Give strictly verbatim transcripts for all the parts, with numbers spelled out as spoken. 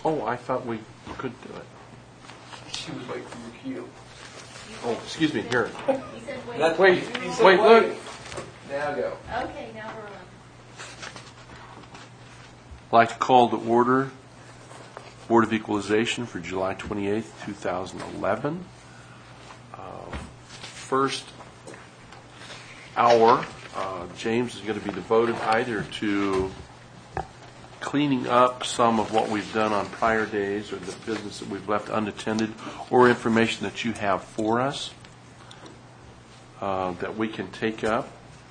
Oh, I thought we could do it. She was waiting for your cue. Oh, excuse me, here. You said wait. That's Wait, he said wait, look. Now go. Okay, now we're on. I'd like to call to order Board of Equalization for July twenty-eighth, two thousand eleven. Uh, First hour, uh, James is going to be devoted either to cleaning up some of what we've done on prior days or the business that we've left unattended or information that you have for us uh, that we can take up.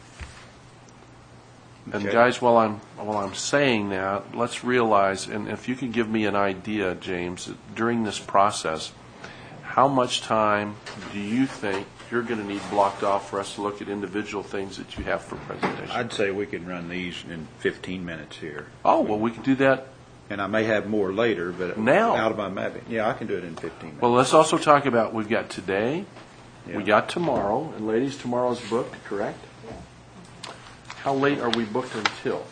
And Okay. guys, while I'm while I'm saying that, let's realize, and if you can give me an idea, James, during this process, how much time do you think you're going to need blocked off for us to look at individual things that you have for presentation? I'd say we could run these in fifteen minutes here. Oh, well, we can do that. And I may have more later, but Now? out of my mapping. Yeah, I can do it in fifteen minutes. Well, let's also talk about, we've got today, we Yeah. got tomorrow, and ladies, tomorrow's booked, correct? How late are we booked until?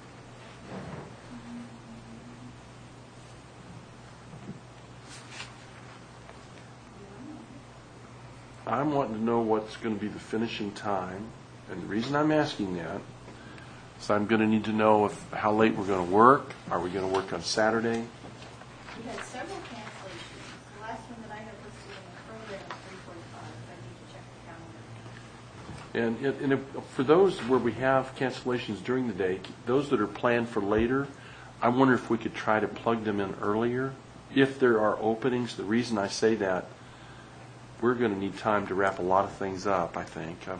I'm wanting to know what's going to be the finishing time, and the reason I'm asking that is I'm going to need to know if how late we're going to work. Are we going to work on Saturday? We had several cancellations. The last one that I had listed in the program was three forty-five. I need to check the calendar. And, it- and if, for those where we have cancellations during the day, those that are planned for later, I wonder if we could try to plug them in earlier. If there are openings, the reason I say that, we're going to need time to wrap a lot of things up, I think. Uh,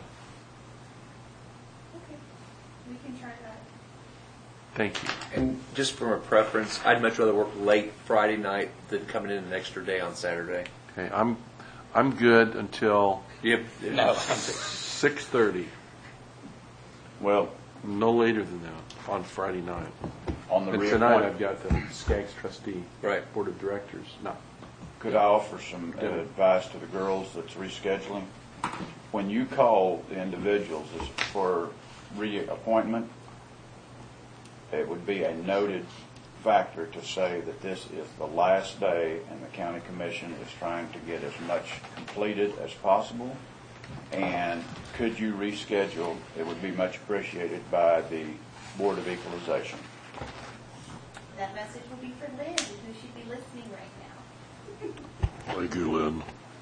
Okay, we can try that. Thank you. And just from a preference, I'd much rather work late Friday night than coming in an extra day on Saturday. Okay, I'm, I'm good until Yep. No. six thirty, Well, no later than that, on Friday night. on the And tonight reappointment, I've got the Skaggs trustee, Right. board of directors. No. could I offer some uh, advice to the girls that's rescheduling? When you call the individuals as- for reappointment, it would be a noted factor to say that this is the last day and the county commission is trying to get as much completed as possible. And could you reschedule? It would be much appreciated by the Board of Equalization. That message will be for Lynn, who should be listening right now. Thank you, Lynn.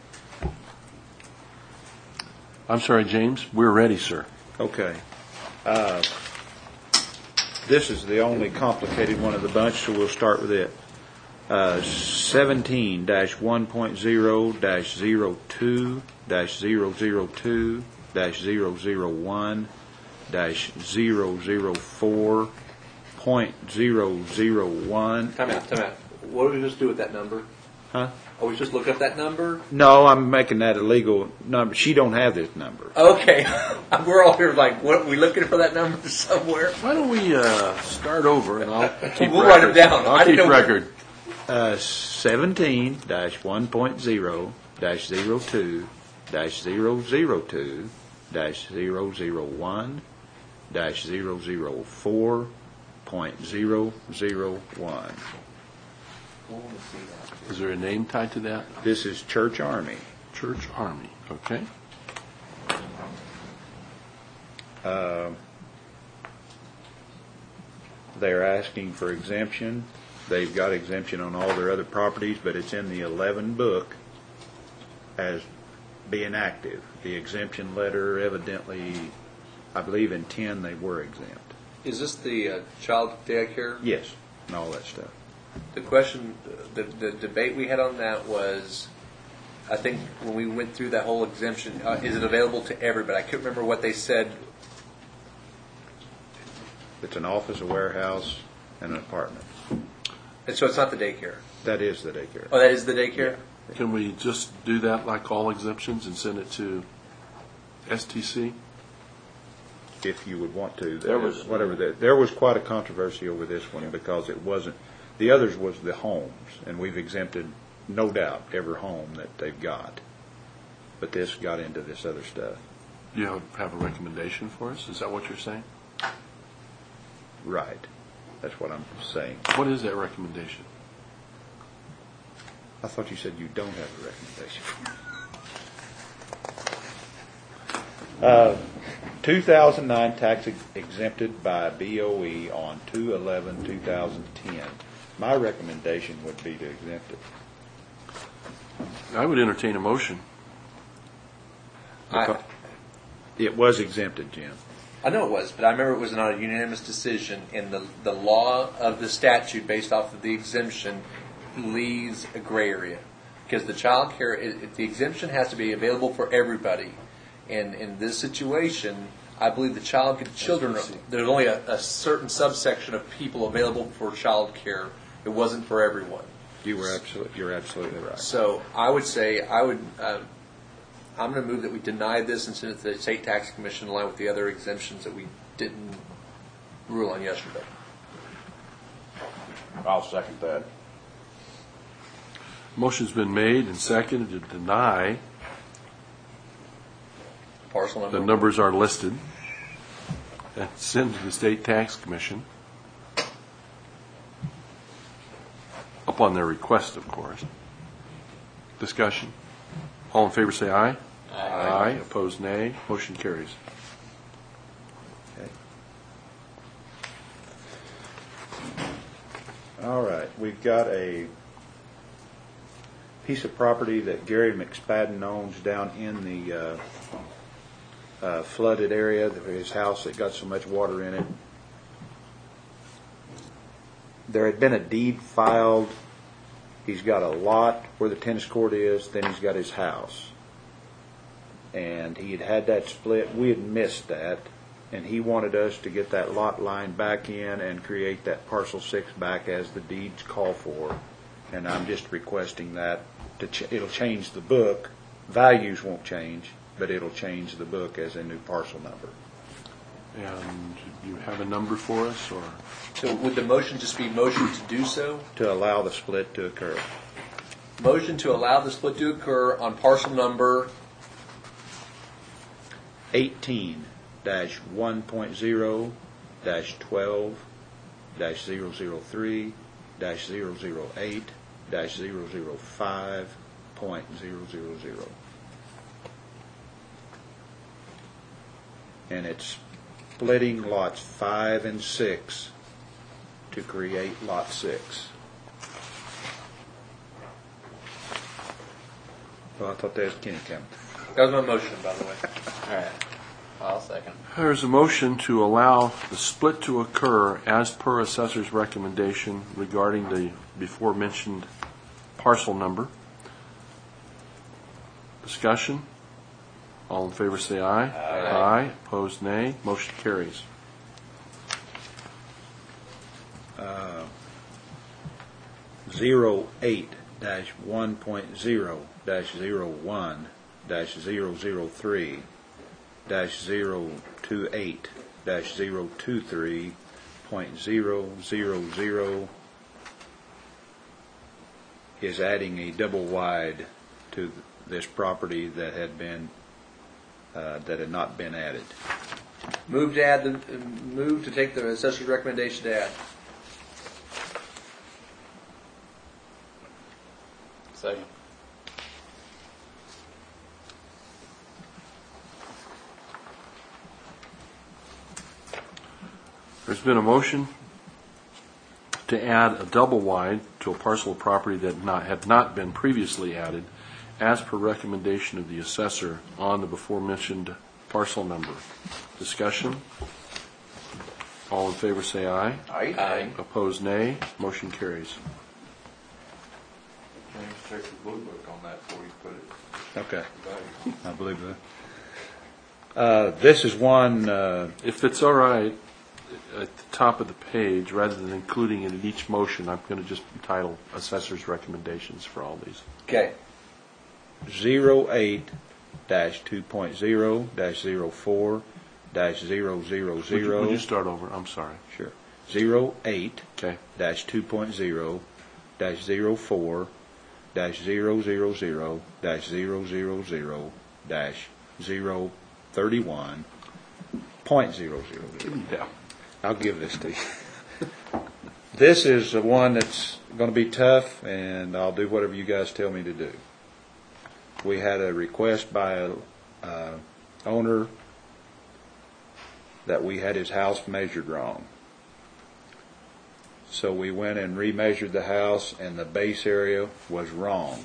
I'm sorry, James. We're ready, sir. Okay. Uh, This is the only complicated one of the bunch, so we'll start with it. Uh, seventeen dash one point zero dash zero two dash zero zero two dash zero zero one dash zero zero four point zero zero one. Time out, time out. What do we just do with that number? Huh? Oh, we just look up that number? No, I'm making that a legal number. She don't have this number. Okay. We're all here like, what, are we looking for that number somewhere? Why don't we uh, start over and I'll keep We'll write 'em record. down. I I'll didn't keep know- record. Uh, seventeen dash one point zero dash zero two dash zero zero two dash zero zero one dash zero zero four point zero zero one. Is there a name tied to that? This is Church Army. Church Army. Okay. Uh, They're asking for exemption. They've got exemption on all their other properties, but it's in the eleven book as being active. The exemption letter evidently, I believe in ten they were exempt. Is this the uh, child daycare? Yes, and all that stuff. The question, the, the debate we had on that was, I think when we went through that whole exemption, uh, is it available to everybody? I can't remember what they said. It's an office, a warehouse, and an apartment. And so it's not the daycare. That is the daycare. Oh, that is the daycare? Can we just do that like all exemptions and send it to S T C? If you would want to. There was- Whatever. that- There was quite a controversy over this one because it wasn't, the others was the homes, and we've exempted, no doubt, every home that they've got. But this got into this other stuff. Do you have, have a recommendation for us? Is that what you're saying? Right. That's what I'm saying. What is that recommendation? I thought you said you don't have a recommendation. Uh, two thousand nine tax ex- exempted by B O E on two eleven two thousand ten. My recommendation would be to exempt it. I would entertain a motion. I, It was exempted, Jim. I know it was, but I remember it was not a unanimous decision, and the, the law of the statute based off of the exemption leaves a gray area. Because the child care, it, it, the exemption has to be available for everybody. And in this situation, I believe the child children, there's only a, a certain subsection of people available for child care. It wasn't for everyone. You were absolutely, you're absolutely right. So I would say, I would, uh, I'm going to move that we deny this and send it to the State Tax Commission in line with the other exemptions that we didn't rule on yesterday. I'll second that. Motion's been made and seconded to deny. Parcel number. The numbers are listed. And send to the State Tax Commission. Upon their request, of course. Discussion. All in favor say aye. Aye. Aye. Opposed, nay. Motion carries. Okay. All right, we've got a piece of property that Gary McSpadden owns down in the uh, uh, flooded area, his house that got so much water in it. There had been a deed filed. He's got a lot where the tennis court is, then he's got his house. And he had had that split. We had missed that, and he wanted us to get that lot line back in and create that parcel six back as the deeds call for. And I'm just requesting that to ch- it'll change the book. Values won't change, but it'll change the book as a new parcel number. And you have a number for us, or? So would the motion just be motion to do so? To allow the split to occur. Motion to allow the split to occur on parcel number eighteen dash one point zero dash twelve dash zero zero three dash zero zero eight dash zero zero five point zero zero zero. And it's splitting lots five and six to create lot six. Well, I thought that was Kenny County. That was my motion, by the way. All right. I'll second. There's a motion to allow the split to occur as per assessor's recommendation regarding the before mentioned parcel number. Discussion? All in favor say aye. Aye. Aye. Opposed, nay. Motion carries. Uh, zero eight dash one point zero dash zero one dash zero zero three dash zero two eight dash zero two three point zero zero zero is adding a double wide to this property that had been uh, that had not been added. Move to add the, uh, move to take the assessor's recommendation to add. Second. There's been a motion to add a double wide to a parcel of property that not, had not been previously added, as per recommendation of the assessor on the before mentioned parcel number. Discussion? All in favor say aye. Aye. Aye. Opposed, nay. Motion carries. James, check the blue book on that before you put it Okay, back. I believe that. Uh, this is one. Uh, If it's all right, at the top of the page, rather than including it in each motion, I'm going to just title assessor's recommendations for all these. Okay. zero eight dash two point zero dash zero four dash zero zero Would you, zero. would you start over? I'm sorry. Sure. Zero eight Okay. dash two point zero dash zero four dash zero zero zero dash zero zero zero dash zero thirty one point zero zero zero. Yeah. I'll give this to you. This is the one that's going to be tough, and I'll do whatever you guys tell me to do. We had a request by a uh, owner that we had his house measured wrong. So we went and remeasured the house, and the base area was wrong.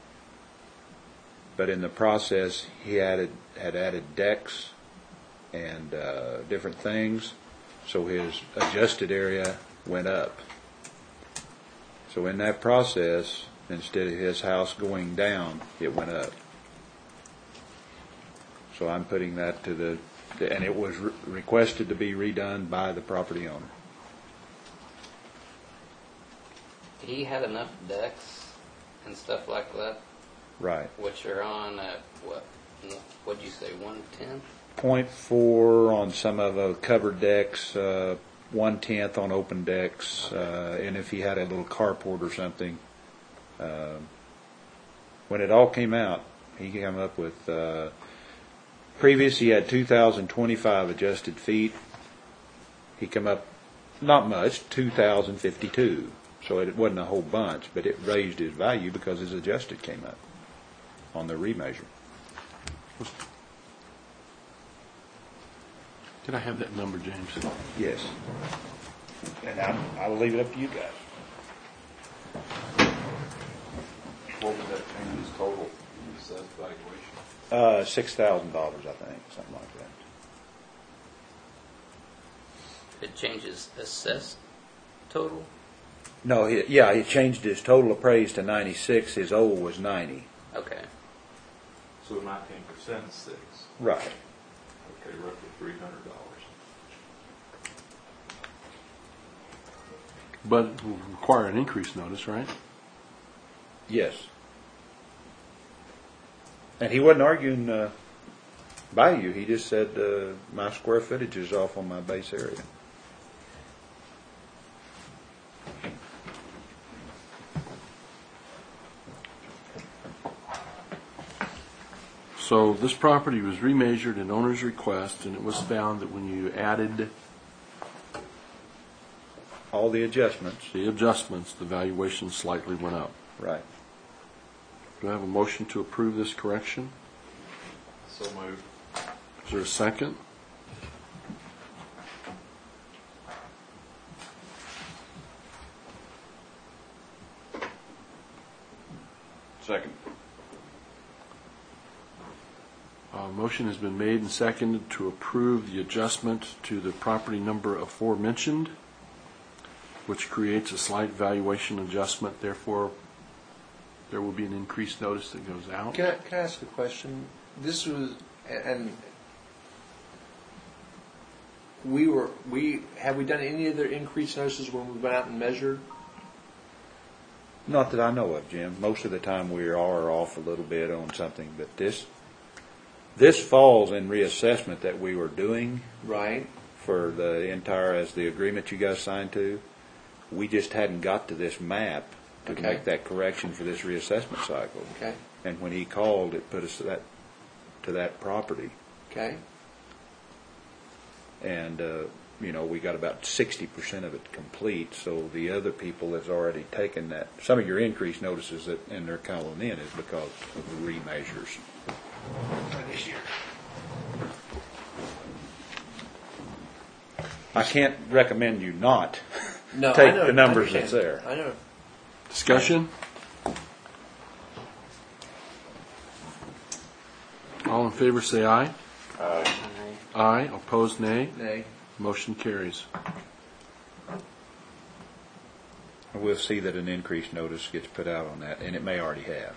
But in the process, he added had added decks and uh, different things, so his adjusted area went up. So in that process, instead of his house going down, it went up. So I'm putting that to the, and it was re- requested to be redone by the property owner. He had enough decks and stuff like that, Right. which are on at what? What'd you say? One tenth. Point four on some of the covered decks, uh, one tenth on open decks, uh, and if he had a little carport or something. Uh, when it all came out, he came up with, uh, previous he had two thousand twenty-five adjusted feet. He come up, not much, two thousand fifty-two. So it wasn't a whole bunch, but it raised his value because his adjusted came up on the remeasure. Can I have that number, James? Yes. And I, I will leave it up to you guys. What would that change his total assessed valuation? Uh, six thousand dollars, I think, something like that. It changes assessed total. No, he, yeah, he changed his total appraised to ninety-six. His old was ninety. Okay. So nineteen percent is six. Right. Okay, roughly three hundred dollars. But it will require an increase notice, right? Yes. And he wasn't arguing uh, value. He just said uh, my square footage is off on my base area. So this property was remeasured at owner's request, and it was found that when you added All the adjustments. the adjustments, the valuation slightly went up. Right. Do I have a motion to approve this correction? So moved. Is there a second? Second. Uh, motion has been made and seconded to approve the adjustment to the property number aforementioned, which creates a slight valuation adjustment. Therefore, there will be an increased notice that goes out. Can I, can I ask a question? This was, and we were, we, have we done any other increased notices when we went out and measured? Not that I know of, Jim. Most of the time we are off a little bit on something, but this this falls in reassessment that we were doing Right. for the entire, as the agreement you guys signed to. We just hadn't got to this map to Okay. make that correction for this reassessment cycle. Okay. And when he called, it put us to that to that property, Okay. and uh, you know, we got about sixty percent of it complete. So the other people has already taken that. Some of your increase notices that, and they're calling in, is because of the remeasures for this year. I can't recommend you not No, take I know, the numbers I that's understand. there. I know. Discussion? All in favor say aye. Aye. Aye. Opposed, nay. Nay. Motion carries. We'll see that an increase notice gets put out on that, and it may already have.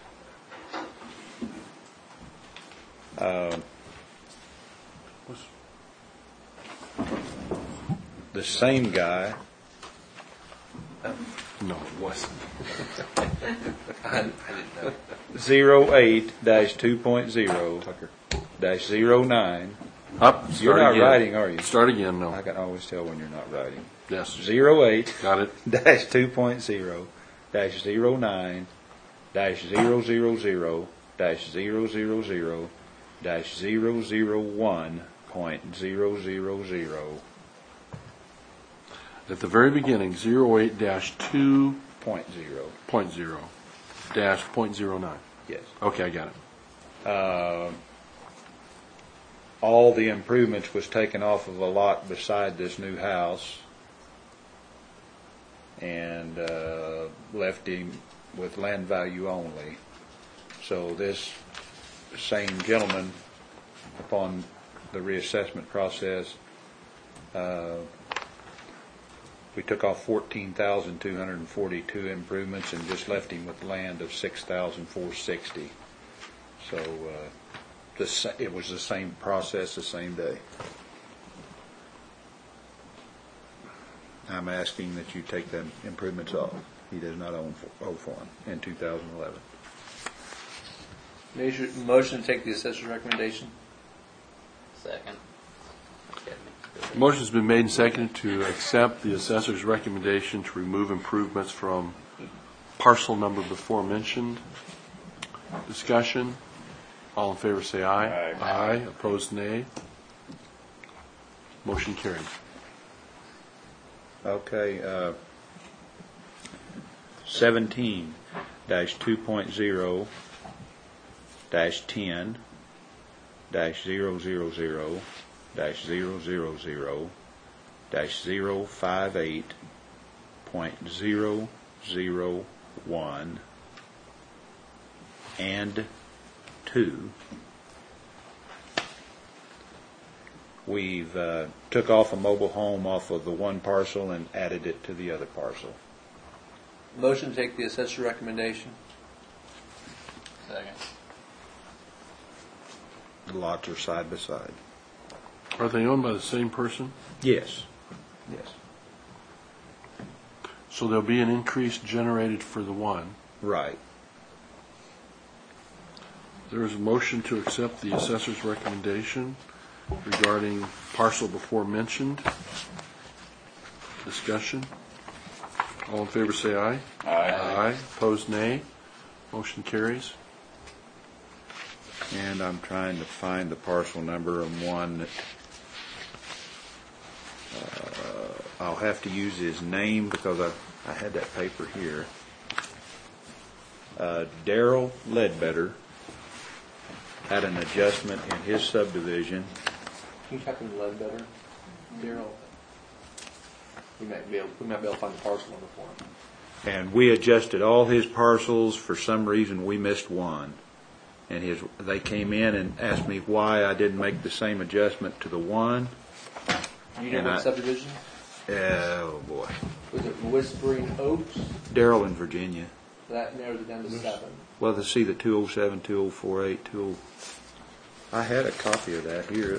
Uh, the same guy, No, it wasn't. I, I didn't know. zero eight dash two point zero dash zero nine. Up. You're Start not again. writing, are you? Start again, no. I can always tell when you're not writing. Yes. Zero eight Got it. dash two point zero dash zero nine dash zero zero zero dash zero zero zero dash zero zero one point zero zero zero. At the very beginning, zero eight dash two Point zero, point zero dash point zero nine. yes. Okay, I got it. Uh, all the improvements was taken off of a lot beside this new house and uh, left him with land value only. So this same gentleman, upon the reassessment process, uh, we took off fourteen thousand two hundred forty-two improvements and just left him with land of six thousand four hundred sixty. So uh, the, sa- it was the same process, the same day. I'm asking that you take them improvements off. He does not own owe for them in two thousand eleven. Major, motion to take the assessor's recommendation. Second. Motion's been made and seconded to accept the assessor's recommendation to remove improvements from parcel number before mentioned. Discussion. All in favor say aye. Aye. Aye. Opposed, nay. Motion carried. Okay, uh, seventeen dash two point zero dash ten dash zero zero zero dash zero zero zero dash zero five eight point zero zero one and two. We've uh, took off a mobile home off of the one parcel and added it to the other parcel. Motion to take the assessor's recommendation. Second. The lots are side by side. Are they owned by the same person? Yes. Yes. So there'll be an increase generated for the one. Right. There is a motion to accept the assessor's recommendation regarding parcel before mentioned. Discussion. All in favor say aye. Aye. Aye. Opposed, nay. Motion carries. And I'm trying to find the parcel number of one that uh, I'll have to use his name because I, I had that paper here. Uh, Daryl Ledbetter had an adjustment in his subdivision. Can you type in Ledbetter? Daryl. We might be able, we might be able to find the parcel number for him. And we adjusted all his parcels. For some reason, we missed one. And his, they came in and asked me why I didn't make the same adjustment to the one. You know And what I- subdivision? Oh, boy. Was it Whispering Oaks? Daryl in Virginia. That narrows it down to seven. Well, to see the two oh seven, two oh four eight, two oh... I had a copy of that here.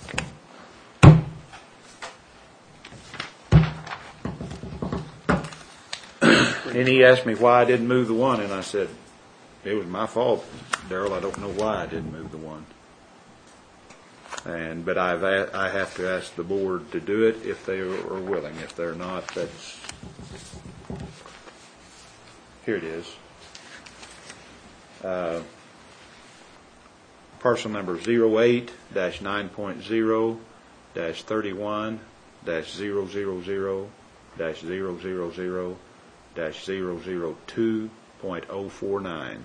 And he asked me why I didn't move the one, and I said, it was my fault, Daryl. I don't know why I didn't move the one. And but I've a, I have to ask the board to do it if they are willing. If they're not, that's here it is. Uh, parcel number zero eight dash nine point zero dash thirty-one dash zero zero zero dash zero zero zero dash zero zero two point oh four nine.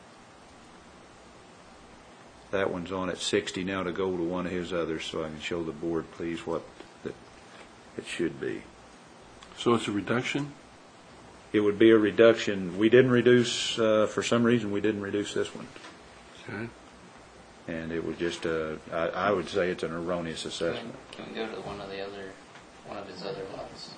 That one's on at sixty now to go to one of his others, so I can show the board, please, what that it should be. So it's a reduction? It would be a reduction. We didn't reduce, uh, for some reason, we didn't reduce this one. Okay. And it was just a, I, I would say it's an erroneous Can assessment. we, can we go to one of the other, one of his other lots?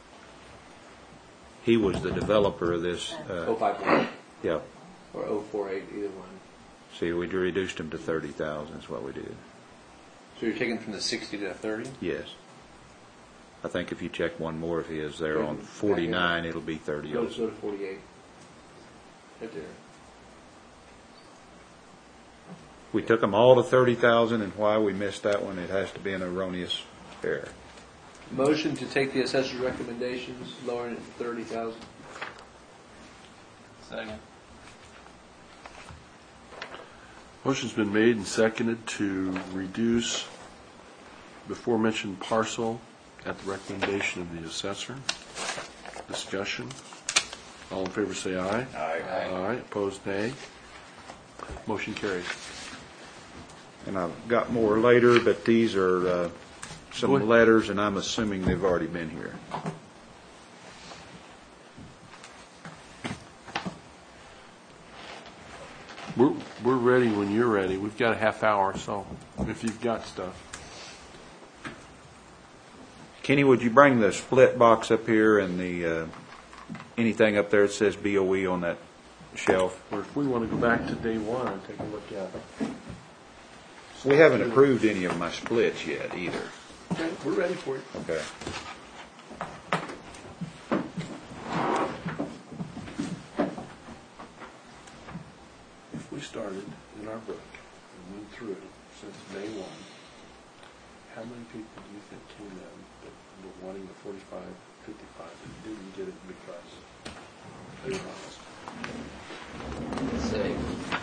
He was the developer of this, uh, oh five one yeah. or oh four eight, either one. See, we reduced him to thirty thousand is what we did. So you're taking from the sixty to thirty? Yes. I think if you check one more of his there on forty-nine, it'll be thirty. Go, go to forty-eight. Right there. We took them all to thirty thousand, and why we missed that one, it has to be an erroneous error. Motion to take the assessor's recommendations, lowering it to thirty thousand. Second. Motion's been made and seconded to reduce before mentioned parcel at the recommendation of the assessor. Discussion. All in favor say aye. Aye. Aye. Opposed, nay. Motion carries. And I've got more later, but these are uh, Go some ahead. letters, and I'm assuming they've already been here. We're, we're ready when you're ready. We've got a half hour, so if you've got stuff. Kenny, would you bring the split box up here and the, uh, anything up there that says B O E on that shelf? Or if we want to go back to day one and take a look at it. We haven't approved any of my splits yet either. Okay, we're ready for it. Okay. If we started in our book and went through it since day one, how many people do you think came in that were wanting the forty-five, fifty-five and didn't get it because they were honest? Let's see.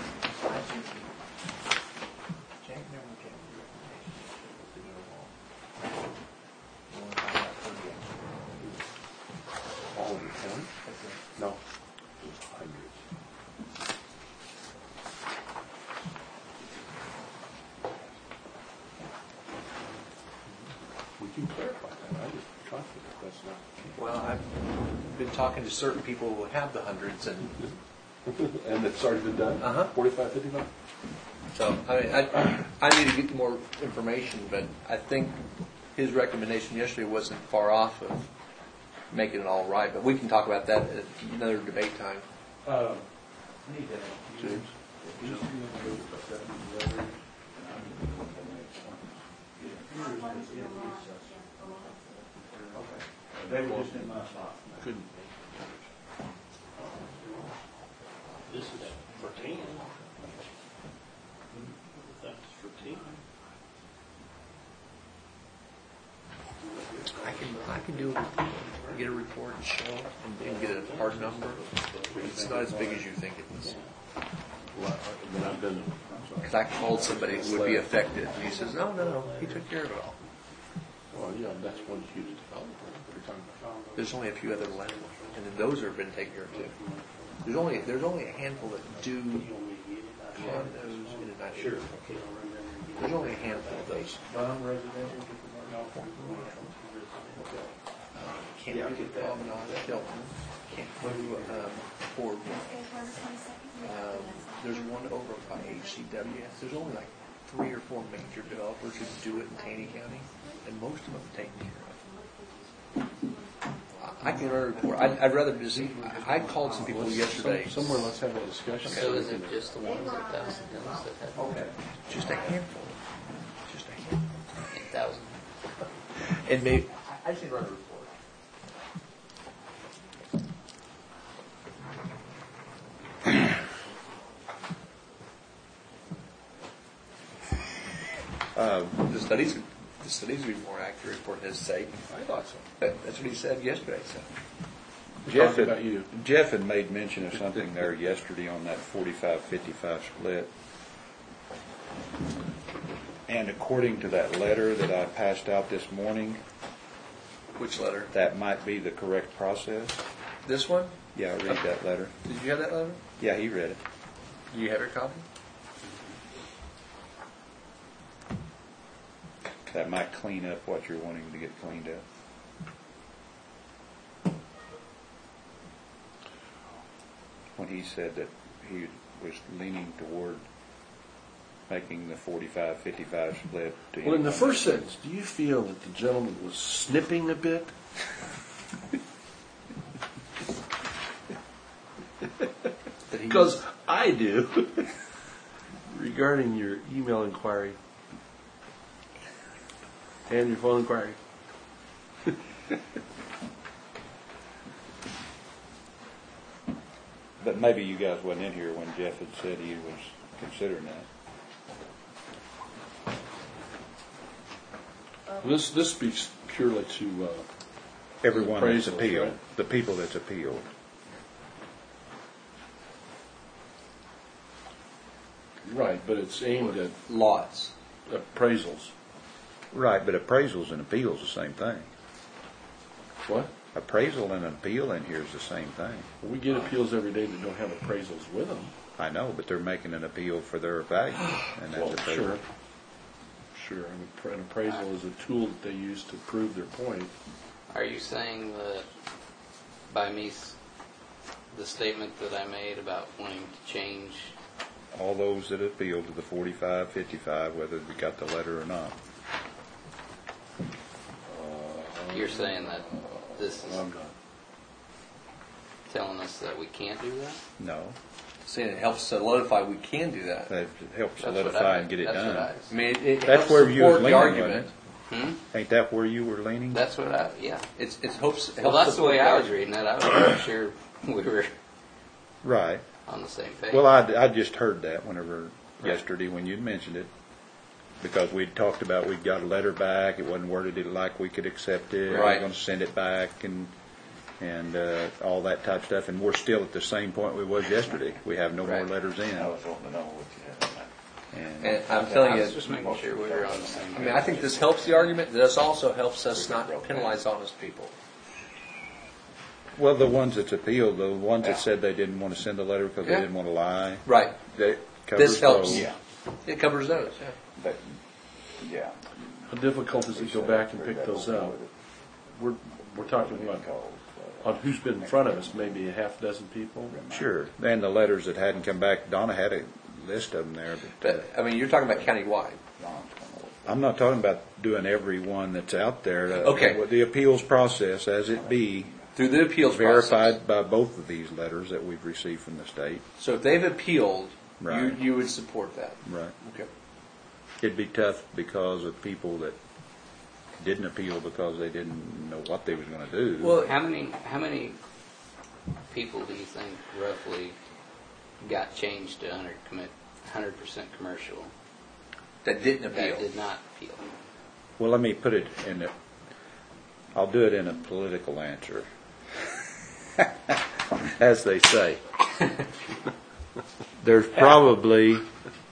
All of ten? No. It was hundreds. We can clarify that. I'm just confident that's not Well, I've been talking to certain people who have the hundreds, and the case. And it's already been done? Uh-huh. Forty-five, fifty-five? so I mean, I, I need to get more information, but I think his recommendation yesterday wasn't far off of making it all right. But we can talk about that at another debate time. Uh, James? They were just in my spot. Couldn't. This is for ten. That's for ten. I can I can do get a report and show and, and get a hard number. It's not as big as you think it is. Well, I mean, I've been, Because I called somebody who would be affected, and he says, "No, no, no, he took care of it all." well, yeah, that's one huge developer we're talking about. There's only a few other left, and then those have been taken care of too. There's only there's only a handful that do condos in a night. Sure. There's only a handful of those. Can't do Promenade, Hilton, can't do um, Ford. Um, there's one over by H C W. There's only like three or four major developers who do it in Taney County, and most of them are taken care of. I can run a report. I'd, I'd rather just. I called some people yesterday. Some- Somewhere, let's have a discussion. So is it just the ones at Thousand Hills that have Okay. Just a handful. Just a handful. eight thousand? And maybe I just need to run a report. the studies, the studies would be more accurate for his sake. I thought so. That- That's what he said yesterday. So. Jeff Talking had, about you. Jeff had made mention of something there yesterday on that forty-five fifty-five split. And according to that letter that I passed out this morning, Which letter? that might be the correct process. This one? Yeah, I read that letter. Did you have that letter? Yeah, he read it. Do you have your copy? That might clean up what you're wanting to get cleaned up. When he said that he was leaning toward making the forty-five fifty-five split to Well, in the anyone first that- sentence, do you feel that the gentleman was snipping a bit? That he Because I do. Regarding your email inquiry and your phone inquiry. But maybe you guys wasn't in here when Jeff had said he was considering that. This, this speaks purely to, uh, Everyone that's Appraisals, appealed, right? the people that's appealed. right, but it's aimed at lots. appraisals. Right, but appraisals and appeals the same thing. What? Appraisal and appeal in here is the same thing. We get appeals every day that don't have appraisals with them. I know, but they're making an appeal for their value, and that's Well, appraisal. sure. Sure, an appra- an appraisal is a tool that they use to prove their point. Are you saying that by me, s- the statement that I made about wanting to change, All those that appeal to the forty-five fifty-five, whether they got the letter or not. you're saying that this is I'm not. telling us that we can't do that? No, Saying it helps solidify we can do that. that helps That's what solidify I- and get it that's what done. I mean, it, it That's helps where you was support the leaning, argument. wasn't Hmm? Ain't that where you were leaning? That's what I, yeah. It's it hopes. It Well, helps that's the support way I was argument. reading it. I wasn't sure we were Right. on the same page. Well, I, I just heard that whenever, yesterday when you'd mentioned it, because we'd talked about we'd got a letter back, it wasn't worded it like we could accept it, we were Right. going to send it back, and and uh, all that type of stuff, and we're still at the same point we was yesterday. We have no more Right. letters in. I was wanting to know what you had on that. And And I'm telling I you, was just making sure we were on the same I page. mean, I think this helps the argument. This also helps us not penalize honest people. well, the ones that's appealed, the ones Yeah. that said they didn't want to send a letter because Yeah. they didn't want to lie, Right. that covers This helps. those. Yeah, It covers those. Yeah. but, yeah. How difficult is it to go back and pick those out? We're, we're talking about on who's been in front of us, maybe a half dozen people. Sure. And the letters that hadn't come back, Donna had a list of them there. But, uh, But I mean, you're talking about countywide. I'm not talking about doing every one that's out there. Uh, Okay. The appeals process, as it be, Through the appeals process. verified by both of these letters that we've received from the state. So if they've appealed, you, Right. you would support that. Right. Okay. It'd be tough because of people that didn't appeal because they didn't know what they was going to do. Well, How many, how many people do you think roughly got changed to one hundred commit, one hundred percent commercial that didn't appeal. that did not appeal? Well, let me put it in a, I'll do it in a political answer. As they say. There's probably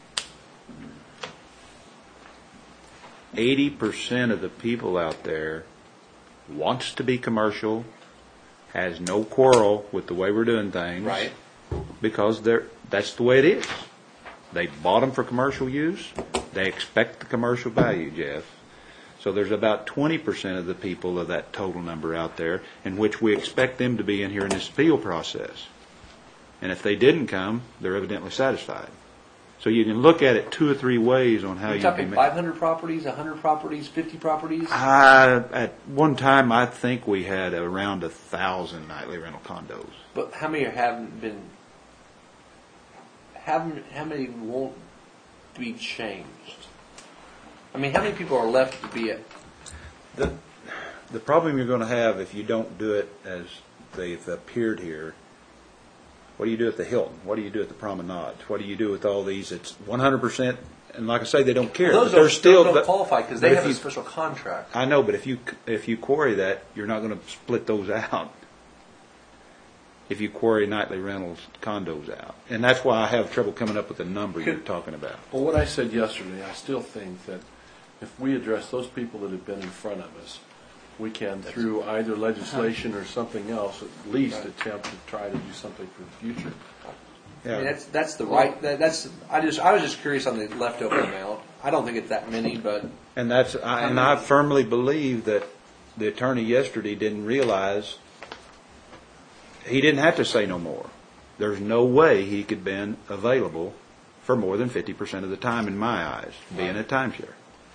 eighty percent of the people out there wants to be commercial, has no quarrel with the way we're doing things. Right. Because they're, that's the way it is. They bought them for commercial use. They expect the commercial value, Jeff. So there's about twenty percent of the people of that total number out there in which we expect them to be in here in this appeal process. And if they didn't come, they're evidently satisfied. So you can look at it two or three ways on how You're you talking can. five hundred properties, one hundred properties, fifty properties? I, at one time, I think we had around a thousand nightly rental condos. But how many haven't been, haven't, how many won't be changed? I mean, how many people are left to be at, The, the problem you're going to have if you don't do it as they've appeared here, what do you do at the Hilton? What do you do at the Promenade? What do you do with all these? It's one hundred percent, and like I say, they don't care. those but don't, they're still, those don't but- qualify because but they if have a you- special contract. I know, but if you if you quarry that, you're not going to split those out. If you quarry nightly rentals condos out, and that's why I have trouble coming up with the number you're talking about. Well, what I said yesterday, I still think that if we address those people that have been in front of us, we can, through either legislation or something else, at least attempt to try to do something for the future. I mean, Yeah. that's, that's the right, that, that's, I just, I was just curious on the leftover amount. I don't think it's that many, but And that's, I, and I firmly believe that the attorney yesterday didn't realize he didn't have to say no more. There's no way he could been available for more than fifty percent of the time in my eyes, being a timeshare.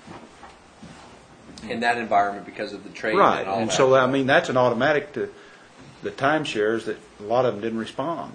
in that environment because of the trade Right, and all and that. so, I mean, that's an automatic to the timeshares that a lot of them didn't respond.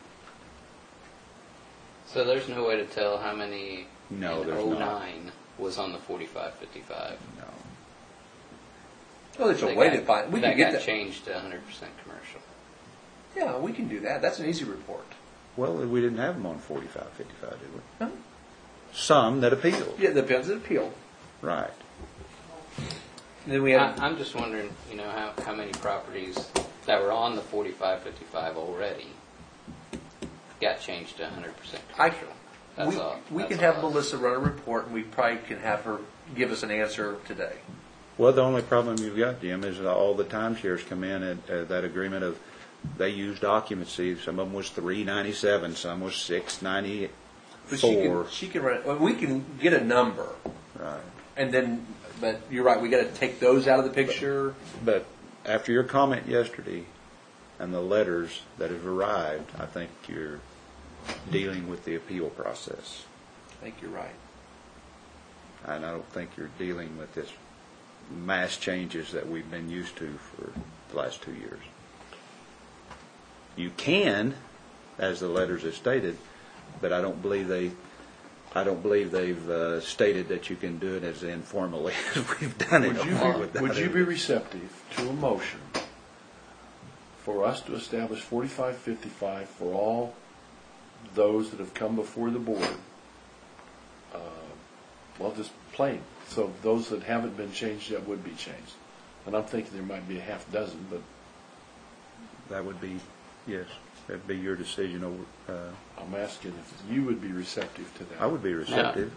So there's no way to tell how many No, in there's oh not. nine was on the forty-five fifty-five. No. Well, there's a That way got- to find, we that can get got that. changed to one hundred percent commercial. Yeah, we can do that. That's an easy report. Well, we didn't have them on forty-five fifty-five, did we? No. Some that appealed. Yeah, it depends on appeal. Right. And then we have, I, I'm just wondering, you know, how, how many properties that were on the forty-five fifty-five already got changed to one hundred percent I, commercial. That's we, all. we that's can all have I was- Melissa run a report and we probably can have her give us an answer today. Well, the only problem you've got, Jim, is that all the timeshares come in at uh, that agreement of, they used occupancy. Some of them was three ninety-seven, some was six ninety-four. But she can, she can run, well, we can get a number, Right. and then, but you're right, we got to take those out of the picture. But after your comment yesterday and the letters that have arrived, I think you're dealing with the appeal process. I think you're right. And I don't think you're dealing with this mass changes that we've been used to for the last two years. You can, as the letters have stated, but I don't believe they, I don't believe they've uh, stated that you can do it as informally as we've done it. Would you before be, without would you any- be receptive to a motion for us to establish forty-five fifty-five for all those that have come before the board? Uh, well, just plain. So those that haven't been changed yet would be changed. And I'm thinking there might be a half dozen, but That would be, yes, that'd be your decision over, uh, I'm asking if you would be receptive to that. I would be receptive.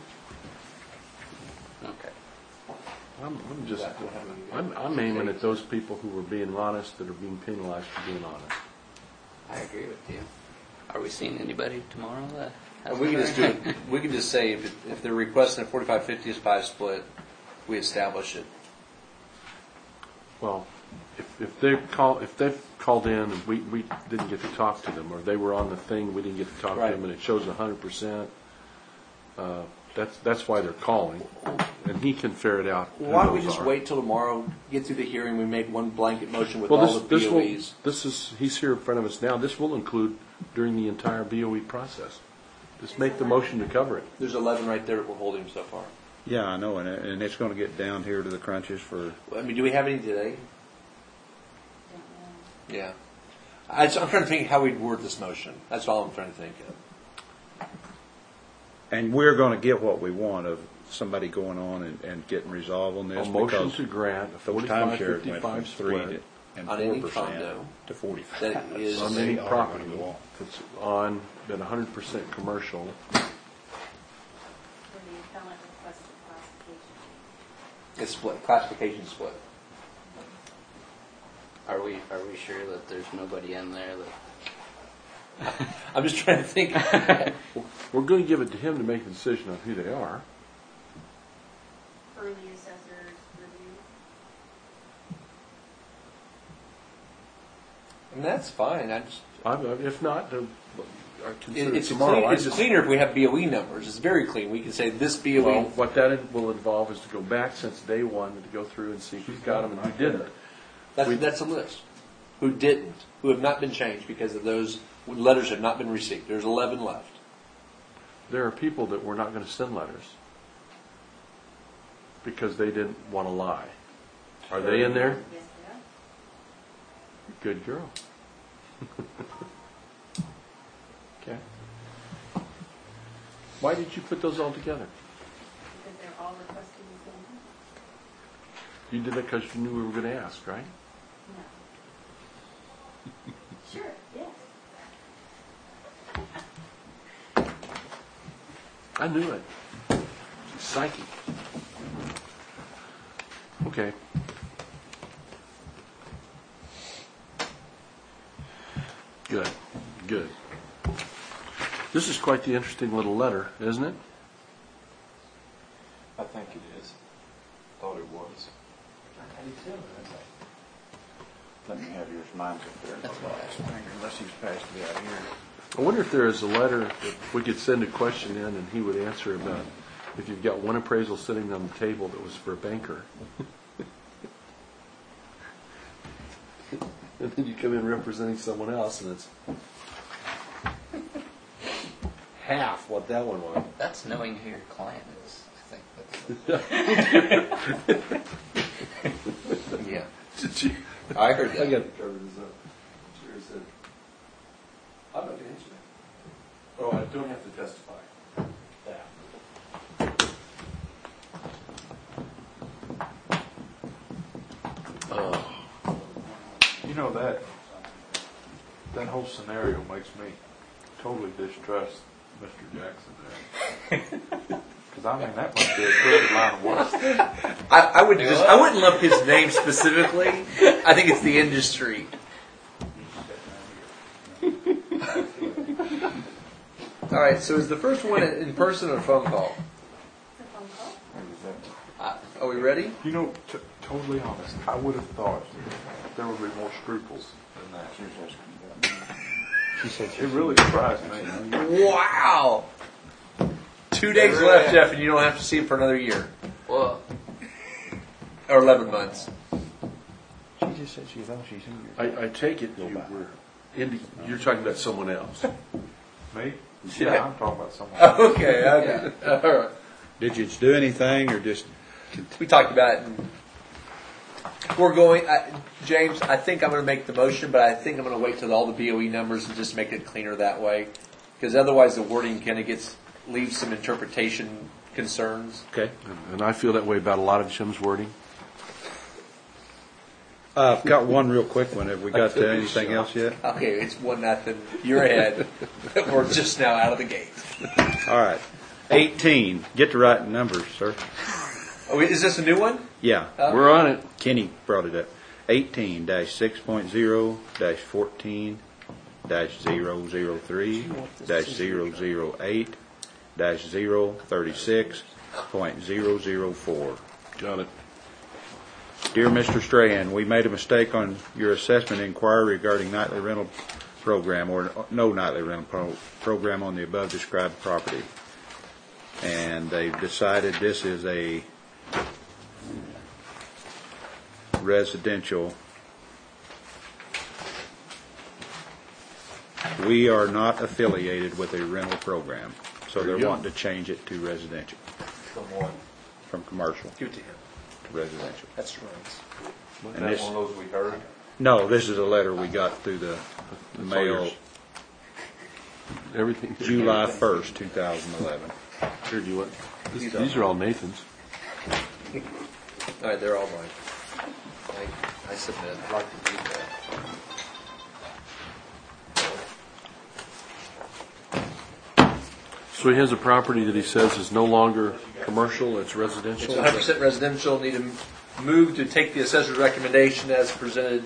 Okay. I'm, I'm just, I'm, I'm aiming at those people who were being honest that are being penalized for being honest. I agree with you. Are we seeing anybody tomorrow that has And we can a- just do it, we can just say, if, it- if they're requesting a forty-five fifty-five split, we establish it. Well, if, if they call, if they've called in and we, we didn't get to talk to them, or they were on the thing, we didn't get to talk to Right. them, and it shows a hundred percent, uh, that's, that's why they're calling, and he can ferret out who Why don't we those just are. wait till tomorrow, get through the hearing, we make one blanket motion with Well, all this, the this will, B O Es? this is, he's here in front of us now, this will include during the entire B O E process. Just make the motion to cover it. There's eleven right there that we're holding so far. Yeah, I know, and, it- and it's gonna get down here to the crunches for, I mean, do we have any today? Don't know. Yeah. I, I'm trying to think how we'd word this motion. That's all I'm trying to think of. and we're gonna get what we want of somebody going on and, and getting resolved on A this motion because to grant a those forty-five timeshares went from fifty-five three to, split and On four any percent condo to forty-five. that is- on They any are property gonna go on. that's on, been a hundred percent commercial. For the appellant requested classification. It's split, classification split. Are we, are we sure that there's nobody in there that, I'm just trying to think. We're going to give it to him to make a decision on who they are. Per the assessor's review. And that's fine. I just, I'm- If not, then I it, consider it it's, tomorrow. clean, I it's just- cleaner if we have B O E numbers. It's very clean. We can say this B O E. Well, what that will involve is to go back since day one and to go through and see who's got them and who didn't. that's, we- that's a list. Who didn't, who have not been changed because of those letters have not been received. There's eleven left. There are people that we're not going to send letters because they didn't want to lie. Are they in there? Yes, they are. Good girl. Okay. Why did you put those all together? Because they're all requested the same thing. You did it because you knew we were going to ask, right? No. Sure, yes. I knew it. Psychic. Okay. Good. Good. This is quite the interesting little letter, isn't it? I think it is. Thought it was. Let me have yours. Mine's up there. Unless he's passed it out here. I wonder if there is a letter that we could send a question in and he would answer about if you've got one appraisal sitting on the table that was for a banker. And then you come in representing someone else and it's half what that one was. that's knowing who your client is. I think that's. Yeah. Did you? I heard I that. got to cover this up. Sure said. I'm not going to answer that. Oh, I don't have to testify. Yeah. You know, that, that whole scenario makes me totally distrust Mister Jackson there. Because I mean, that must be a crooked line of work. I, I would just, I wouldn't lump his name specifically. I think it's the industry. All right. So is the first one in person or phone call? The phone call? Uh, are we ready? You know, t- totally honest, I would have thought there would be more scruples than that. She said It really surprised me. Wow. Two days left, Jeff, and you don't have to see him for another year Well, or eleven months. She just said she thought she's here. I, I take it you were, indi- you're talking about someone else. Me? Yeah. Yeah, I'm talking about someone else. Okay. Okay. All right. Did you do anything or just? We talked about it. And we're going, uh, James. I think I'm going to make the motion, but I think I'm going to wait till all the B O E numbers and just make it cleaner that way, because otherwise the wording kind of gets leaves some interpretation concerns. Okay. And I feel that way about a lot of Jim's wording. Uh, I've got one real quick one. Have we got to anything else yet? Okay, it's one nothing. You're ahead. We're just now out of the gate. All right. eighteen. Get the right numbers, sir. Oh, is this a new one? Yeah. We're on it. Kenny brought it up. eighteen dash six point zero dash fourteen dash zero zero three dash zero zero eight dash zero thirty-six point zero zero four. Got it. Dear Mister Strahan, we made a mistake on your assessment inquiry regarding nightly rental program or no nightly rental pro- program on the above described property. And they've decided this is a residential. We are not affiliated with a rental program, so There you they're go. wanting to change it to residential, From one. from commercial Give it to him. to residential. That's right. Wasn't And that this- one of those we heard? No, this is a letter we got through the That's mail all yours. Everything. July first, two thousand eleven. Here, do you want? These, these are all Nathan's. All right, they're all mine. I, I submit. I'd like to read that. So he has a property that he says is no longer commercial, it's It's residential. one hundred percent residential. Need to move to take the assessor's recommendation as presented.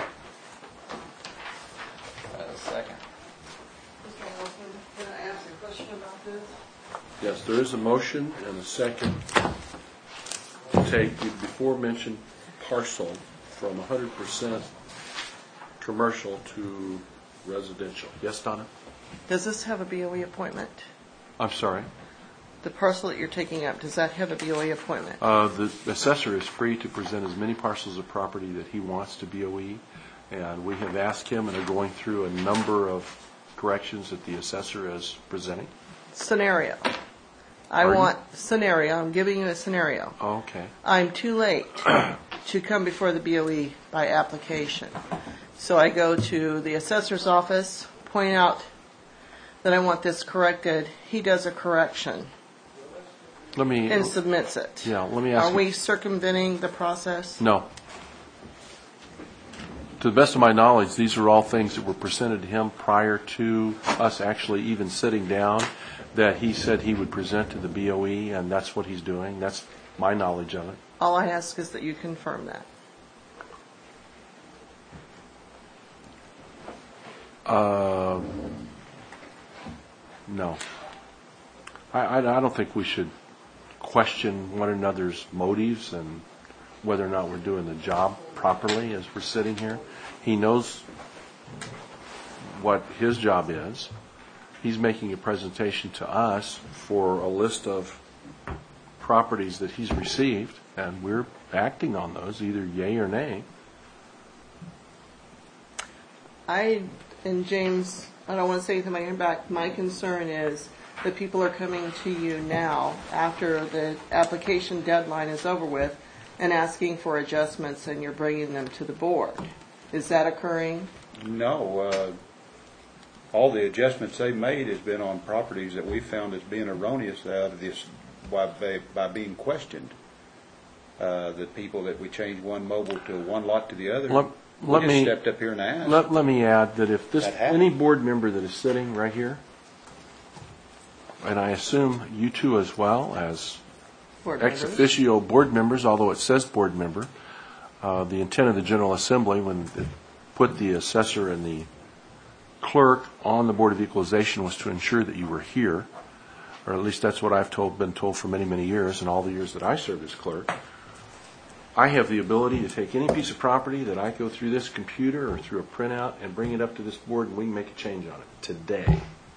uh, second. Mister Wilson, can I ask a question about this? Yes, there is a motion and a second to take the before mentioned parcel from one hundred percent commercial to residential. Yes, Donna? Does this have a B O E appointment? I'm sorry. The parcel that you're taking up, does that have a B O E appointment? Uh, the assessor is free to present as many parcels of property that he wants to B O E, and we have asked him and are going through a number of corrections that the assessor is presenting. Scenario. I Pardon? want scenario. I'm giving you a scenario. Oh, okay. I'm too late to come before the B O E by application. So I go to the assessor's office, point out that I want this corrected. He does a correction Let me, and submits it. yeah, let me ask Are you. we circumventing the process? No. To the best of my knowledge, these are all things that were presented to him prior to us actually even sitting down, that he said he would present to the B O E, and that's what he's doing. That's my knowledge of it. All I ask is that you confirm that. Uh, no. I, I, I don't think we should question one another's motives and whether or not we're doing the job properly as we're sitting here. He knows what his job is. He's making a presentation to us for a list of properties that he's received, and we're acting on those, either yay or nay. I, and James, I don't want to say anything behind your back, my concern is that people are coming to you now after the application deadline is over with and asking for adjustments, and you're bringing them to the board. Is that occurring? No, uh, all the adjustments they've made has been on properties that we found as being erroneous out of this, by, by being questioned. Uh, the people that we changed one mobile to one lot to the other, Let- we let just me- stepped up here and asked. Let, let me add that if this, That happened. any board member that is sitting right here and I assume you two as well, as Board ex members. officio board members, although it says board member, uh, the intent of the General Assembly when it put the assessor and the clerk on the Board of Equalization was to ensure that you were here, or at least that's what I've told, been told for many, many years, and all the years that I served as clerk. I have the ability to take any piece of property that I go through this computer or through a printout and bring it up to this board, and we can make a change on it today.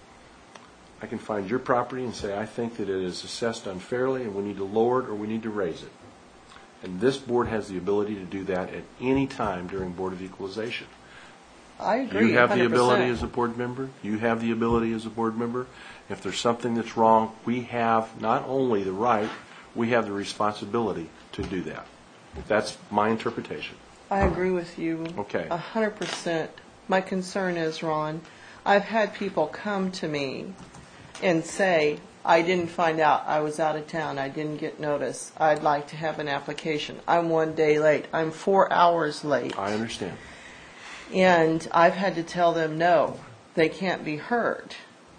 I can find your property and say, I think that it is assessed unfairly and we need to lower it or we need to raise it. And this board has the ability to do that at any time during Board of Equalization. I agree. You have the one hundred percent. ability as a board member. You have the ability as a board member. If there's something that's wrong, we have not only the right, we have the responsibility to do that. That's my interpretation. I agree with you. Okay. A hundred percent. My concern is, Ron, I've had people come to me and say, I didn't find out, I was out of town, I didn't get notice, I'd like to have an application. I'm one day late, I'm four hours late. I understand. And I've had to tell them, no, they can't be heard.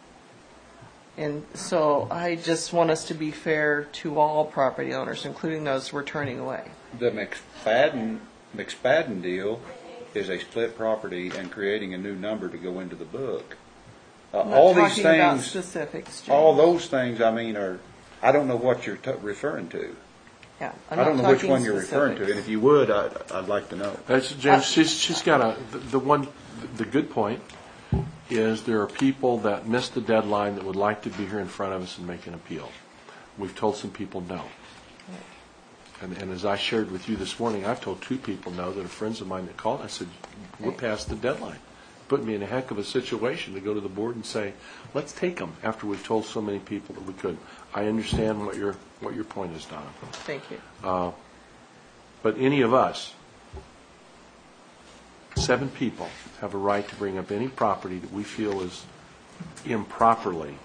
And so I just want us to be fair to all property owners, including those we're turning away. The McSpadden, McSpadden deal is a split property and creating a new number to go into the book. Uh, I'm not all these talking about things, specifics, James. all those things, I mean, are, I don't know what you're t- referring to. Yeah, I'm I don't not know which talking one you're referring to, and specifics. if you would, I'd, I'd like to know. That's, James, she's, she's got a, the, the one, the good point is there are people that missed the deadline that would like to be here in front of us and make an appeal. We've told some people no. And, and as I shared with you this morning, I've told two people no that are friends of mine that called. I said, we're past the deadline. Put me in a heck of a situation to go to the board and say, let's take them after we've told so many people that we couldn't. I understand what your, what your point is, Donna. Thank you. Uh, but any of us, seven people, have a right to bring up any property that we feel is improperly,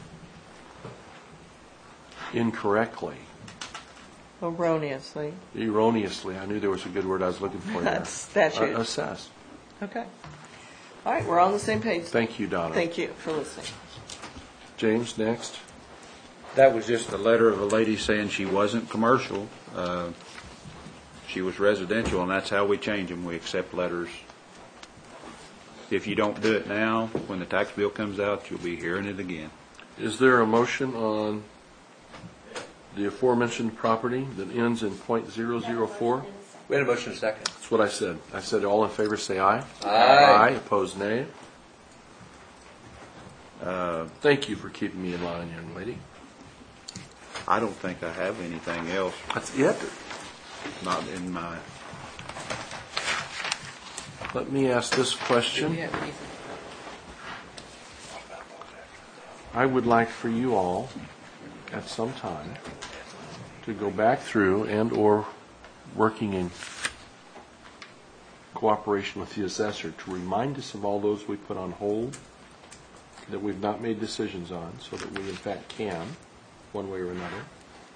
incorrectly, Erroneously. erroneously, I knew there was a good word I was looking for there. That's statute. Uh, assessed. Okay. All right, we're on the same page. Thank you, Donna. Thank you for listening. James, next. That was just a letter of a lady saying she wasn't commercial. Uh, she was residential, and that's how we change them. We accept letters. If you don't do it now, when the tax bill comes out, you'll be hearing it again. Is there a motion on the aforementioned property that ends in point zero zero four? We had a motion in a second. That's what I said. I said all in favor say aye. Aye. Aye. Opposed, nay. Uh, thank you for keeping me in line, young lady. I don't think I have anything else, That's it. not in my, Let me ask this Do we question. have anything? I would like for you all, at some time, to go back through and or working in cooperation with the assessor to remind us of all those we put on hold that we've not made decisions on, so that we in fact can, one way or another.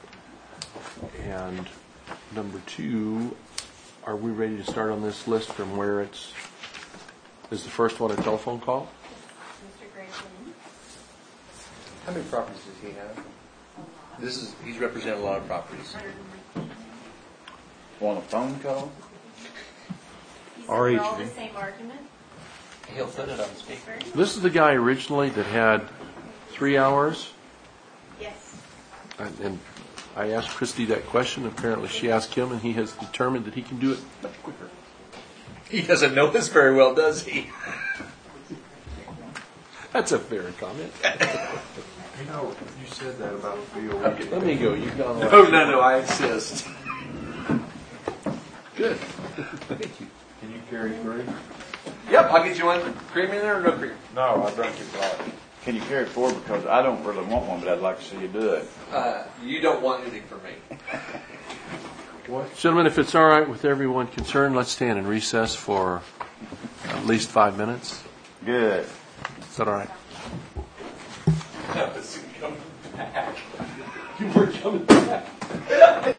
And number two, are we ready to start on this list from where it's, is the first one a telephone call? Mister Grayson, How many properties does he have? This is, he's represented a lot of properties. Want a phone call? he said R H we're all V. the same argument. He'll put it on speaker. This is the guy originally that had three hours, Yes. and and I asked Christy that question. Apparently she asked him, and he has determined that he can do it much quicker. He doesn't know this very well, does he? That's a fair comment. You know, you said that about the B O E. Let me go. You've gone No, no, no, I insist. Good. Thank you. Can you carry three? Yep, I'll get you one. Cream in there or no cream? No, I drank it black. Can you carry four? Because I don't really want one, but I'd like to see you do it. Uh, you don't want anything from me. Gentlemen, if it's all right with everyone concerned, let's stand in recess for at least five minutes. Good. Is that all right? No, it's coming back. You were coming back.